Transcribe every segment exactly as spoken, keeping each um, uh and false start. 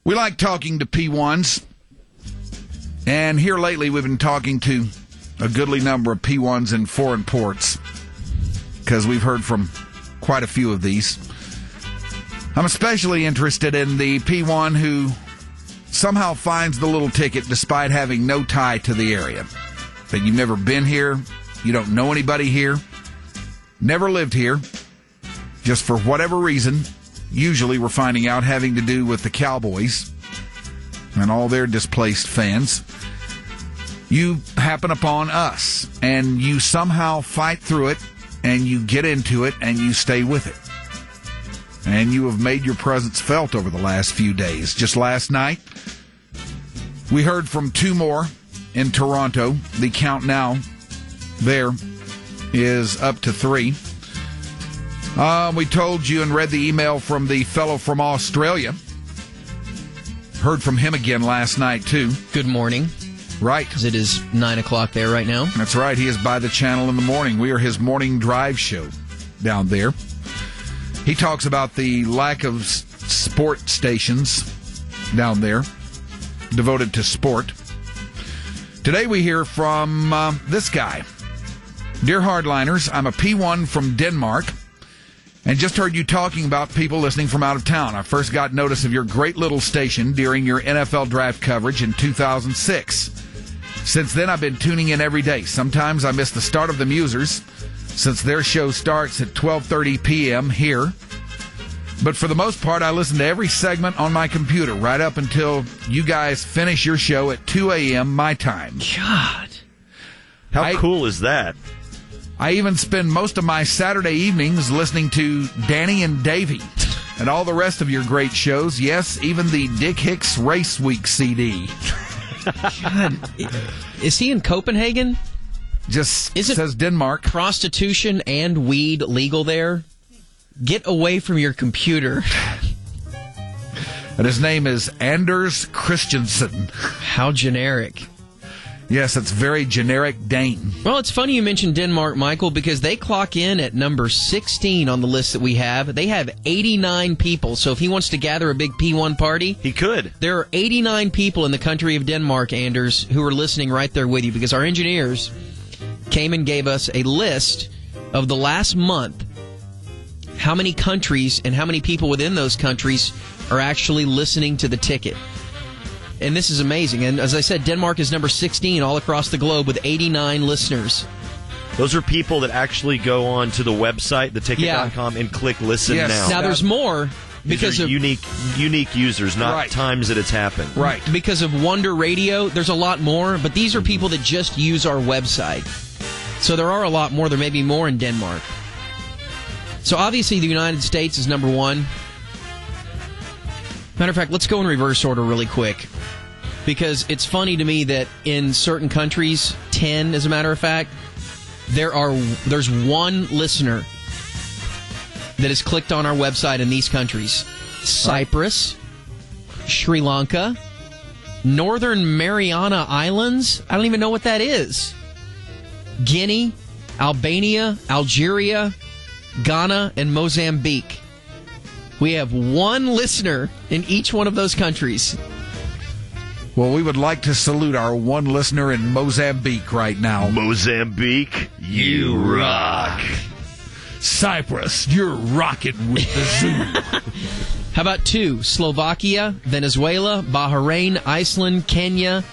We like talking to P ones, and here lately we've been talking to a goodly number of P ones in foreign ports, because we've heard from quite a few of these. I'm especially interested in the P one who somehow finds the little ticket despite having no tie to the area. That you've never been here, you don't know anybody here, never lived here, just for whatever reason, usually we're finding out having to do with the Cowboys and all their displaced fans. You happen upon us, and you somehow fight through it, and you get into it, and you stay with it. And you have made your presence felt over the last few days. Just last night, we heard from two more in Toronto. The count now there is up to three. Uh, we told you and read the email from the fellow from Australia. Heard from him again last night, too. Good morning. Right. Because it is nine o'clock there right now. That's right. He is by the channel in the morning. We are his morning drive show down there. He talks about the lack of sport stations down there devoted to sport. Today we hear from uh, this guy. Dear Hardliners, I'm a P one from Denmark and just heard you talking about people listening from out of town. I first got notice of your great little station during your N F L draft coverage in two thousand six. Since then, I've been tuning in every day. Sometimes I miss the start of the Musers, since their show starts at twelve thirty p.m. here. But for the most part, I listen to every segment on my computer right up until you guys finish your show at two a.m. my time. God. How I, cool is that? I even spend most of my Saturday evenings listening to Danny and Davey and all the rest of your great shows. Yes, even the Dick Hicks Race Week C D. God. Is he in Copenhagen? Just Isn't says Denmark. Prostitution and weed legal there? Get away from your computer. And his name is Anders Christensen. How generic. Yes, it's very generic Dane. Well, it's funny you mentioned Denmark, Michael, because they clock in at number sixteen on the list that we have. They have eighty-nine people, so if he wants to gather a big P one party... He could. There are eighty-nine people in the country of Denmark, Anders, who are listening right there with you, because our engineers came and gave us a list of the last month, how many countries and how many people within those countries are actually listening to the ticket. And this is amazing. And as I said, Denmark is number sixteen all across the globe with eighty-nine listeners. Those are people that actually go on to the website, the ticket dot com, yeah. and click listen yes. now. Now, there's more because These are of unique unique users, not right. times that it's happened. Right. Because of Wonder Radio, there's a lot more, but these are people that just use our website. So there are a lot more. There may be more in Denmark. So obviously the United States is number one. Matter of fact, let's go in reverse order really quick. Because it's funny to me that in certain countries, ten as a matter of fact, there are there's one listener that has clicked on our website in these countries. Cyprus, Sri Lanka, Northern Mariana Islands. I don't even know what that is. Guinea, Albania, Algeria, Ghana, and Mozambique. We have one listener in each one of those countries. Well, we would like to salute our one listener in Mozambique right now. Mozambique, you rock. Cyprus, you're rocking with the zoo. How about two? Slovakia, Venezuela, Bahrain, Iceland, Kenya,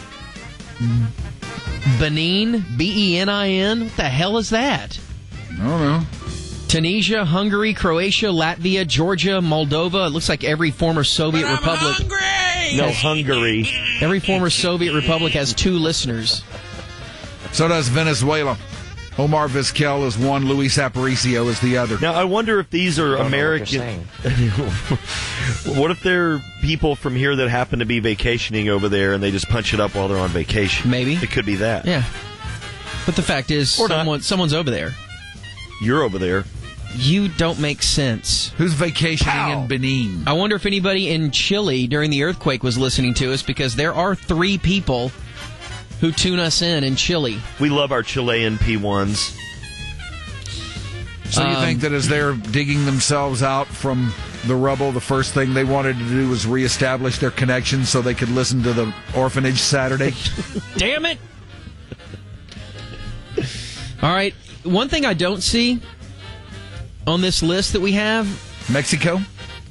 Benin, B E N I N. What the hell is that? I don't know. Tunisia, Hungary, Croatia, Latvia, Georgia, Moldova. It looks like every former Soviet but I'm republic. Hungry! No, Hungary. Every former Soviet republic has two listeners. So does Venezuela. Omar Vizquel is one, Luis Aparicio is the other. Now, I wonder if these are American. What, what if they're people from here that happen to be vacationing over there and they just punch it up while they're on vacation? Maybe. It could be that. Yeah. But the fact is, Or not. someone, someone's over there. You're over there. You don't make sense. Who's vacationing Pow. in Benin? I wonder if anybody in Chile during the earthquake was listening to us, because there are three people who tune us in in Chile. We love our Chilean P ones. So you Um, think that as they're digging themselves out from the rubble, the first thing they wanted to do was reestablish their connection so they could listen to the orphanage Saturday. Damn it! All right, one thing I don't see on this list that we have... Mexico?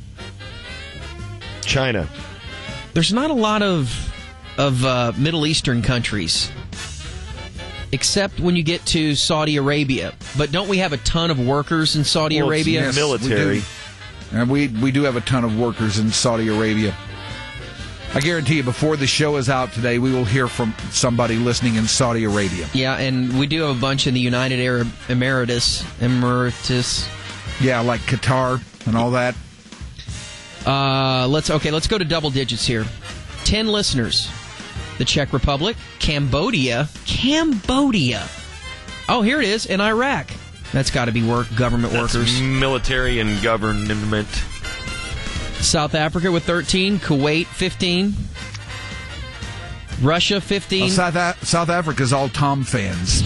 China. There's not a lot of of uh, Middle Eastern countries, except when you get to Saudi Arabia. But don't we have a ton of workers in Saudi well, Arabia? Yes, military. We do. And we, we do have a ton of workers in Saudi Arabia. I guarantee you, before the show is out today, we will hear from somebody listening in Saudi Arabia. Yeah, and we do have a bunch in the United Arab Emirates. Emirates. Yeah, like Qatar and all that. Uh, let's okay. Let's go to double digits here. Ten listeners. The Czech Republic, Cambodia, Cambodia. Oh, here it is in Iraq. That's got to be work government That's workers. Military and government. South Africa with thirteen, Kuwait fifteen, Russia fifteen. Well, South A- South Africa's all Tom fans.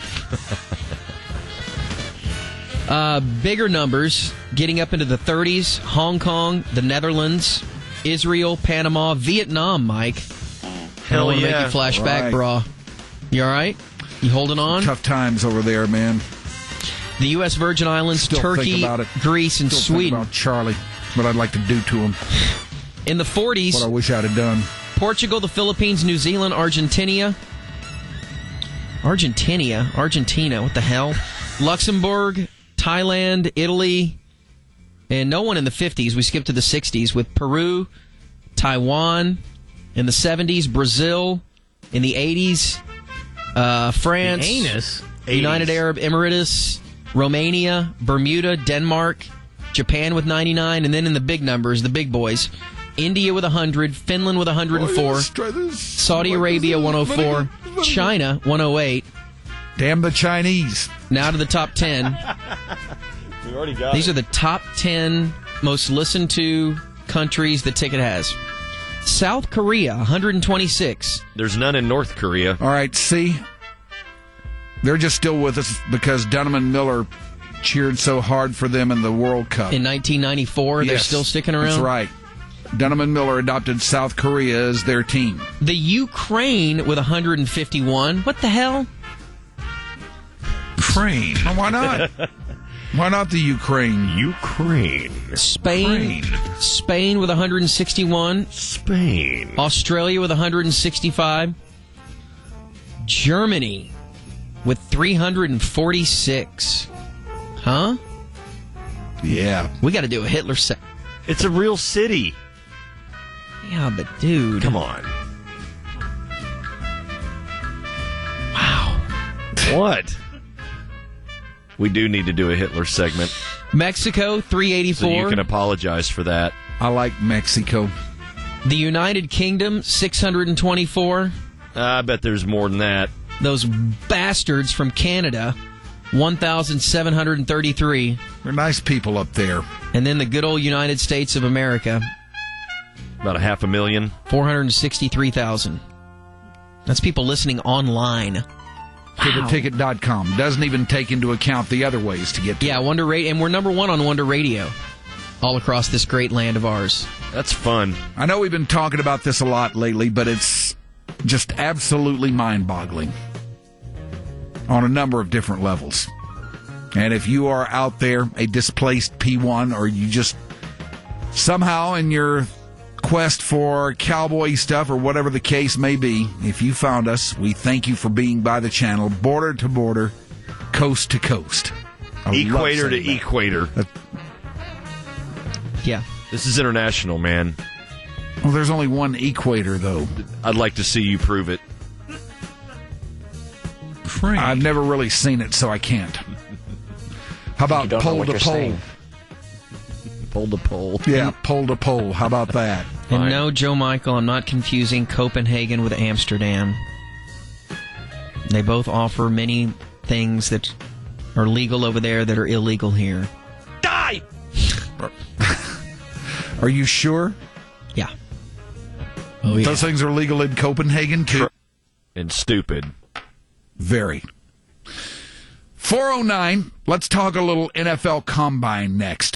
uh, bigger numbers, getting up into the thirties. Hong Kong, the Netherlands, Israel, Panama, Vietnam. Mike. Hell I want to yeah. make you flashback, Right. brah. You all right? You holding on? Tough times over there, man. The U S. Virgin Islands, Still Turkey, think about it. Greece, and Still think Sweden. about Charlie, what I'd like to do to him. In the forties, What I wish I'd have done. Portugal, the Philippines, New Zealand, Argentina. Argentina? Argentina, what the hell? Luxembourg, Thailand, Italy, and no one in the fifties. We skipped to the sixties with Peru, Taiwan. In the seventies, Brazil. In the eighties, uh, France. The anus? United eighties. Arab Emirates, Romania, Bermuda, Denmark, Japan with ninety-nine, and then in the big numbers, the big boys, India with one hundred, Finland with one hundred four, Saudi Arabia one oh four, China one oh eight. Damn the Chinese. Now to the top ten. We already got These it. are the top ten most listened to countries the ticket has. South Korea, one hundred twenty-six. There's none in North Korea. All right, see? They're just still with us because Dunham and Miller cheered so hard for them in the World Cup. In nineteen ninety-four, they're Yes, still sticking around? That's right. Dunham and Miller adopted South Korea as their team. The Ukraine with one hundred fifty-one. What the hell? Ukraine. Why not? Why not the Ukraine? Ukraine. Spain. Spain with one hundred sixty-one. Spain. Australia with one hundred sixty-five. Germany with three hundred forty-six. Huh? Yeah. We got to do a Hitler set. It's a real city. Yeah, but dude. Come on. Wow. What? We do need to do a Hitler segment, Mexico, three eighty-four. so you can apologize for that. I like Mexico. The United Kingdom, six hundred twenty-four. I bet there's more than that. Those bastards from Canada, one thousand seven hundred thirty-three. They're nice people up there. And then the good old United States of America, About a half a million. four hundred sixty-three thousand. That's people listening online. To the ticket dot com. Doesn't even take into account the other ways to get to Yeah, it. Wonder Radio, and we're number one on Wonder Radio all across this great land of ours. That's fun. I know we've been talking about this a lot lately, but it's just absolutely mind-boggling on a number of different levels. And if you are out there, a displaced P one, or you just somehow in your quest for cowboy stuff or whatever the case may be, if you found us, we thank you for being by the channel, border to border, coast to coast. I love Equator to saying that. equator. Yeah. This is international, man. Well, there's only one equator, though. I'd like to see you prove it. I've never really seen it, so I can't. How about You don't know pole what to you're pole? saying. Pole to pole. Yeah, pole to pole. How about that? And Fine. no, Joe Michael, I'm not confusing Copenhagen with Amsterdam. They both offer many things that are legal over there that are illegal here. Die! Are you sure? Yeah. Oh, yeah. Those things are legal in Copenhagen, too? And stupid. Very. four oh nine, let's talk a little N F L Combine next.